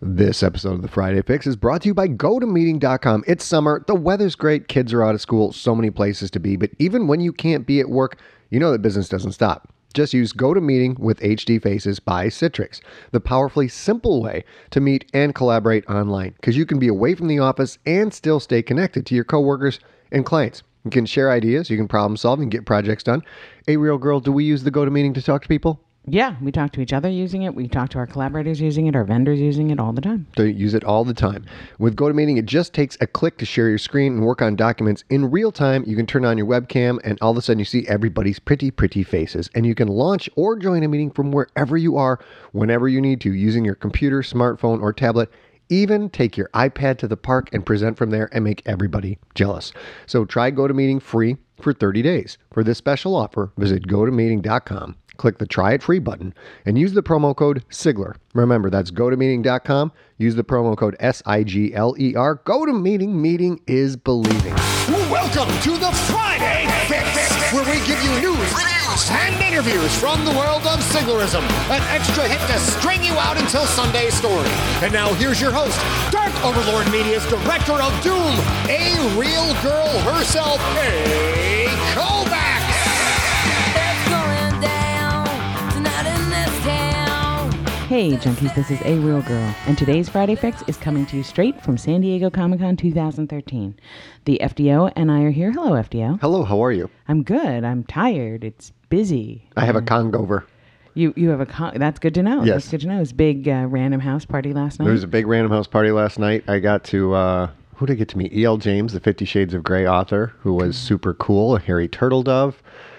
This episode of the Friday Fix is brought to you by GoToMeeting.com. It's summer, the weather's great, kids are out of school, so many places to be, but even when you can't be at work, you know that business doesn't stop. Just use GoToMeeting with HD Faces by Citrix, the powerfully simple way to meet and collaborate online, because you can be away from the office and still stay connected to your coworkers and clients. You can share ideas, you can problem solve and get projects done. Hey, Real Girl, do we use the GoToMeeting to talk to people? Yeah, we talk to each other using it. We talk to our collaborators using it, our vendors using it all the time. They use it all the time. With GoToMeeting, it just takes a click to share your screen and work on documents in real time. You can turn on your webcam and all of a sudden you see everybody's pretty faces. And you can launch or join a meeting from wherever you are, whenever you need to, using your computer, smartphone, or tablet. Even take your iPad to the park and present from there and make everybody jealous. So try GoToMeeting free for 30 days. For this special offer, visit GoToMeeting.com. Click the Try It Free button and use the promo code SIGLER. Remember, that's GoToMeeting.com. Use the promo code SIGLER. GoToMeeting. Meeting is believing. Welcome to the Friday Fix, where we give you news, reviews, and interviews from the world of Siglerism. An extra hit to string you out until Sunday's story. And now here's your host, Dark Overlord Media's Director of Doom, a real girl herself, a Kovac. Hey, junkies, this is A Real Girl, and today's Friday Fix is coming to you straight from San Diego Comic-Con 2013. The FDO and I are here. Hello, FDO. Hello, how are you? I'm good. I'm tired. It's busy. I have a congover. You have that's good to know. Yes. That's good to know. It was a big random house party last night. There was a big random house party last night. I got to, who did I get to meet? E.L. James, the 50 Shades of Grey author, who was super cool, a Harry Turtledove.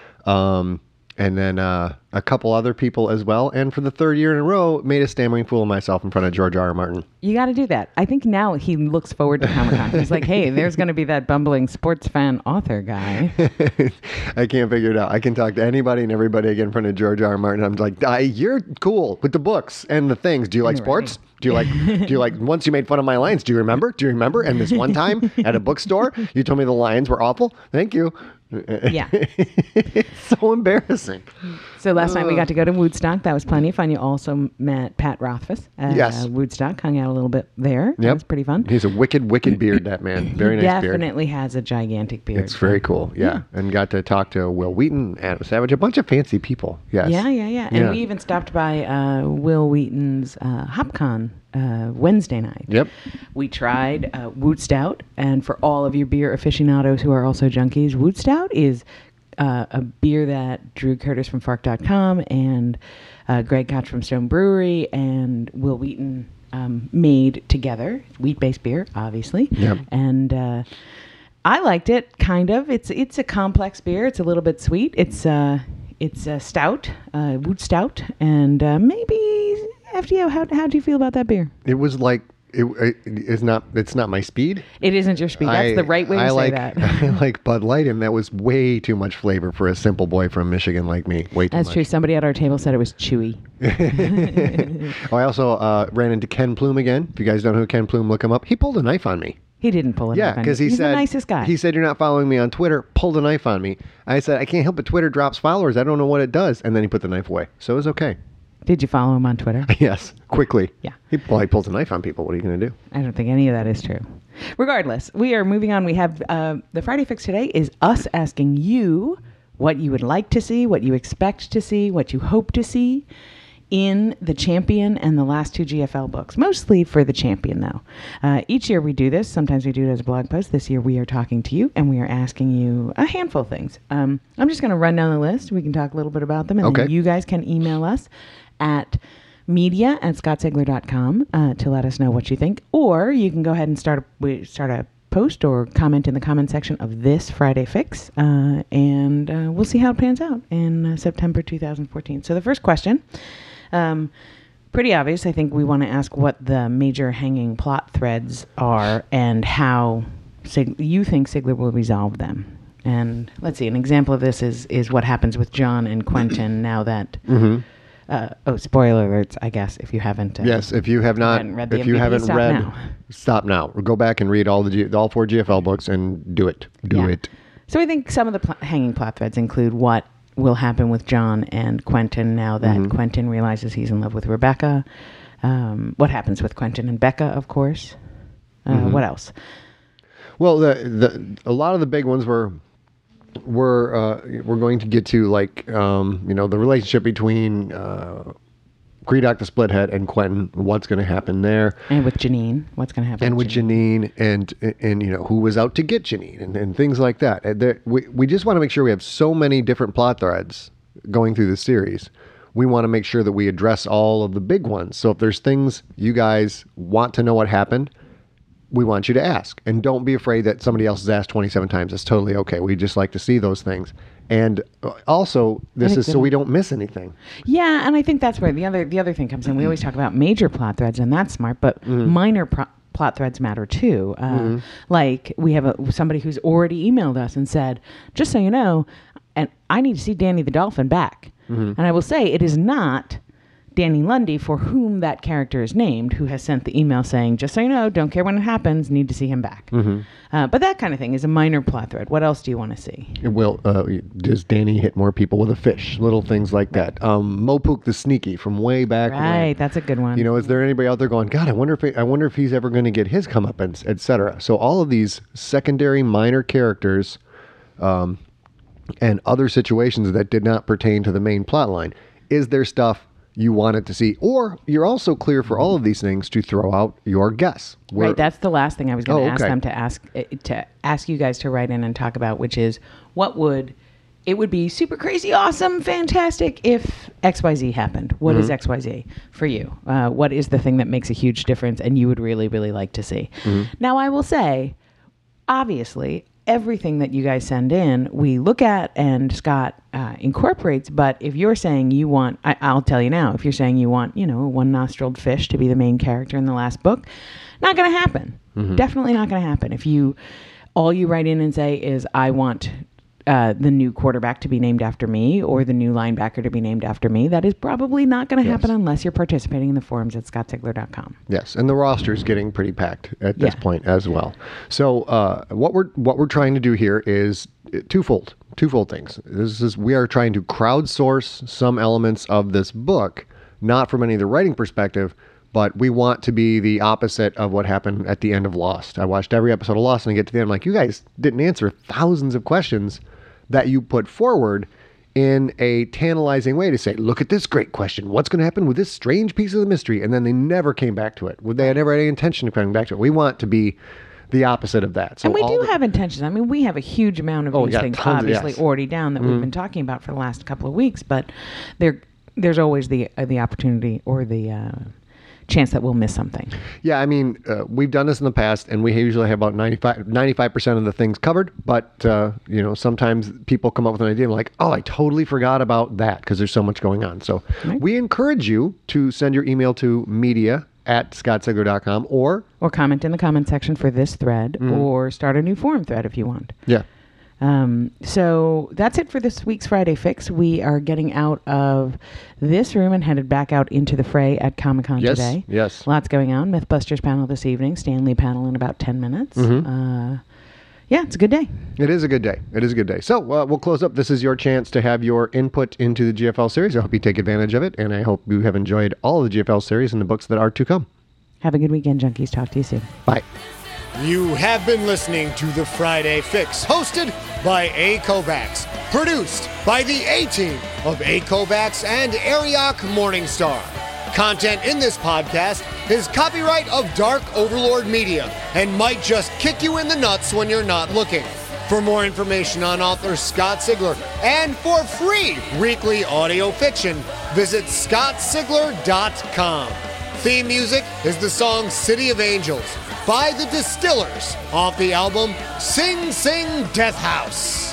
And then a couple other people as well. And for the third year in a row, made a stammering fool of myself in front of George R.R. Martin. You got to do that. I think now he looks forward to Comic-Con. He's like, hey, there's going to be that bumbling sports fan author guy. I can't figure it out. I can talk to anybody and everybody again in front of George R.R. Martin. I'm like, you're cool with the books and the things. Do you like sports? Right. Do you like, once you made fun of my Lions, do you remember? And this one time at a bookstore, you told me the Lions were awful? Thank you. Yeah. It's so embarrassing. So last night we got to go to Woodstock. That was plenty of fun. You also met Pat Rothfuss at Yes. Woodstock. Hung out a little bit there. That Yep. was pretty fun. He's a wicked beard, that man. Very He nice beard. definitely has a gigantic beard. It's very cool, yeah. And got to talk to Will Wheaton, Adam Savage, a bunch of fancy people. Yes. Yeah. And we even stopped by Will Wheaton's HopCon Wednesday night. Yep. We tried Woot Stout, and for all of you beer aficionados who are also junkies, Woot Stout is a beer that Drew Curtis from Fark.com and Greg Koch from Stone Brewery and Will Wheaton made together. Wheat-based beer, obviously. Yep. And I liked it, kind of. It's a complex beer. It's a little bit sweet. It's a stout, Woot Stout, and maybe FDO. How do you feel about that beer? It was like, it's not my speed. It isn't your speed. That's the right way to say that. I like Bud Light, and that was way too much flavor for a simple boy from Michigan like me. Way too much. That's true. Somebody at our table said it was chewy. I also ran into Ken Plume again. If you guys don't know who Ken Plume, look him up. He pulled a knife on me. He didn't pull a knife on because you. he He's said the nicest guy. He said, "You're not following me on Twitter." Pulled a knife on me. I said, "I can't help it. Twitter drops followers. I don't know what it does." And then he put the knife away, so it was okay. Did you follow him on Twitter? Yes, quickly. Yeah. He pulls a knife on people. What are you going to do? I don't think any of that is true. Regardless, we are moving on. We have the Friday Fix today is us asking you what you would like to see, what you expect to see, what you hope to see in the Champion and the last two GFL books. Mostly for the Champion, though. Each year we do this. Sometimes we do it as a blog post. This year we are talking to you, and we are asking you a handful of things. I'm just going to run down the list. We can talk a little bit about them, and then you guys can email us at media@scottsigler.com to let us know what you think. Or you can go ahead and start a post or comment in the comment section of this Friday Fix, and we'll see how it pans out in September 2014. So the first question, pretty obvious. I think we want to ask what the major hanging plot threads are and how you think Sigler will resolve them. And let's see, an example of this is what happens with John and Quentin now that... spoiler alerts, I guess, if you haven't. Yes, if you have not, if you haven't read, stop now. Go back and read all four GFL books and do it. Do it. So I think some of the hanging plot threads include what will happen with John and Quentin now that Quentin realizes he's in love with Rebecca. What happens with Quentin and Becca, of course. What else? Well, a lot of the big ones we're going to get to, like the relationship between Gredok the Splithead and Quentin. What's going to happen there? And with Janine, what's going to happen? And with Janine, and who was out to get Janine, and things like that. And we just want to make sure we have so many different plot threads going through the series. We want to make sure that we address all of the big ones. So if there's things you guys want to know what happened, we want you to ask. And don't be afraid that somebody else has asked 27 times. That's totally okay. We just like to see those things. And also, this is so we don't miss anything. Yeah, and I think that's where the other thing comes in. We always talk about major plot threads, and that's smart, but minor plot threads matter too. Like, we have somebody who's already emailed us and said, just so you know, and I need to see Danny the Dolphin back. And I will say, it is not Danny Lundy, for whom that character is named, who has sent the email saying, just so you know, don't care when it happens, need to see him back. But that kind of thing is a minor plot thread. What else do you want to see? Well, does Danny hit more people with a fish? Little things like that. Mopuk the Sneaky from way back when. That's a good one. Is there anybody out there going, God, I wonder if he's ever going to get his comeuppance, etc. So all of these secondary minor characters and other situations that did not pertain to the main plot line. Is there stuff you wanted to see? Or you're also clear for all of these things to throw out your guess. Right, that's the last thing I was going to ask them to ask you guys to write in and talk about, which is it would be super crazy, awesome, fantastic if XYZ happened. What is XYZ for you? What is the thing that makes a huge difference and you would really, really like to see? Now, I will say, obviously, everything that you guys send in, we look at and Scott incorporates. But if you're saying you want, I'll tell you now, if you're saying you want, a one-nostriled fish to be the main character in the last book, not going to happen. Definitely not going to happen. If all you write in and say is, I want the new quarterback to be named after me or the new linebacker to be named after me, that is probably not going to happen unless you're participating in the forums at scottsigler.com. Yes, and the roster is getting pretty packed at this point as well. So what we're trying to do here is twofold things. We are trying to crowdsource some elements of this book, not from any of the writing perspective, but we want to be the opposite of what happened at the end of Lost. I watched every episode of Lost, and I get to the end, I'm like, you guys didn't answer thousands of questions that you put forward in a tantalizing way to say, look at this great question. What's going to happen with this strange piece of the mystery? And then they never came back to it. They had never had any intention of coming back to it. We want to be the opposite of that. So and we do have intentions. I mean, we have a huge amount of these things obviously already down that we've been talking about for the last couple of weeks, but there's always the opportunity or the chance that we'll miss something. Yeah, I mean, we've done this in the past, and we usually have about 95% of the things covered, but, sometimes people come up with an idea and like, oh, I totally forgot about that because there's so much going on. So we encourage you to send your email to media@scottsigler.com or comment in the comment section for this thread or start a new forum thread if you want. Yeah. So that's it for this week's Friday Fix. We are getting out of this room and headed back out into the fray at Comic-Con today. Yes. Lots going on. Mythbusters panel this evening. Stanley panel in about 10 minutes. It's a good day. It is a good day. So we'll close up. This is your chance to have your input into the GFL series. I hope you take advantage of it, and I hope you have enjoyed all of the GFL series and the books that are to come. Have a good weekend, junkies. Talk to you soon. Bye. You have been listening to the Friday Fix, hosted by A. Kovacs, produced by the A-Team of A. Kovacs and Ariok Morningstar. Content in this podcast is copyright of Dark Overlord Media and might just kick you in the nuts when you're not looking. For more information on author Scott Sigler and for free weekly audio fiction, visit scottsigler.com. Theme music is the song City of Angels by The Distillers off the album Sing Sing Death House.